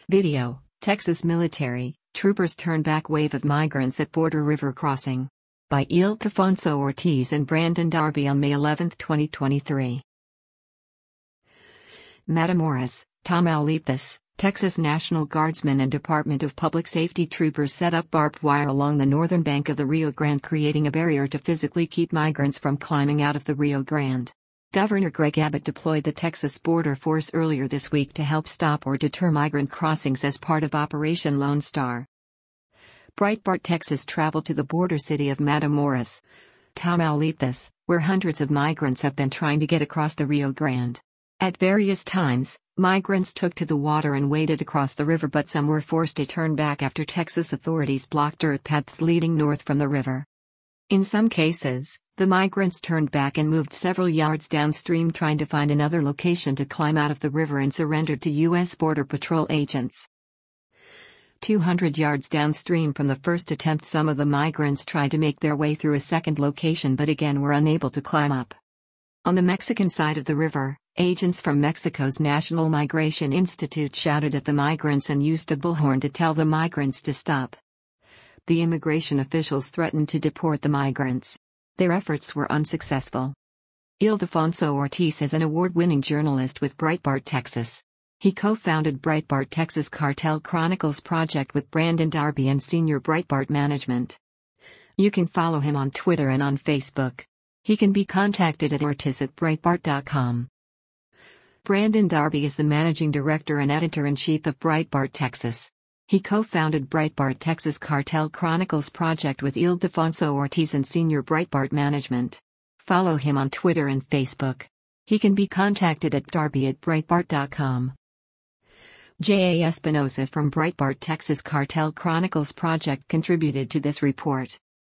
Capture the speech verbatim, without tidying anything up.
Video: Texas military, troopers turn back wave of migrants at border river crossing. By Ildefonso Ortiz and Brandon Darby on May eleventh, twenty twenty-three. Matamoros, Tamaulipas, Texas National Guardsmen and Department of Public Safety troopers set up barbed wire along the northern bank of the Rio Grande, creating a barrier to physically keep migrants from climbing out of the Rio Grande. Governor Greg Abbott deployed the Texas Border Force earlier this week to help stop or deter migrant crossings as part of Operation Lone Star. Breitbart Texas traveled to the border city of Matamoros, Tamaulipas, where hundreds of migrants have been trying to get across the Rio Grande. At various times, migrants took to the water and waded across the river, but some were forced to turn back after Texas authorities blocked dirt paths leading north from the river. In some cases, the migrants turned back and moved several yards downstream, trying to find another location to climb out of the river, and surrendered to U S Border Patrol agents. two hundred yards downstream from the first attempt, some of the migrants tried to make their way through a second location but again were unable to climb up. On the Mexican side of the river, agents from Mexico's National Migration Institute shouted at the migrants and used a bullhorn to tell the migrants to stop. The immigration officials threatened to deport the migrants. Their efforts were unsuccessful. Ildefonso Ortiz is an award-winning journalist with Breitbart Texas. He co-founded Breitbart Texas Cartel Chronicles project with Brandon Darby and senior Breitbart management. You can follow him on Twitter and on Facebook. He can be contacted at ortiz at breitbart dot com. Brandon Darby is the managing director and editor-in-chief of Breitbart Texas. He co-founded Breitbart Texas Cartel Chronicles project with Ildefonso Ortiz and senior Breitbart management. Follow him on Twitter and Facebook. He can be contacted at darby at breitbart dot com. J A Espinosa from Breitbart Texas Cartel Chronicles project contributed to this report.